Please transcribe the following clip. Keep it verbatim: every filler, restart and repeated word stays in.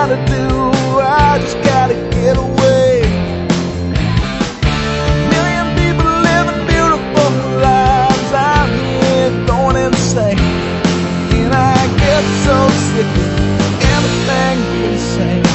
gotta do, I just gotta get away. Million people living beautiful lives out here going insane, and I get so sick of everything being the same.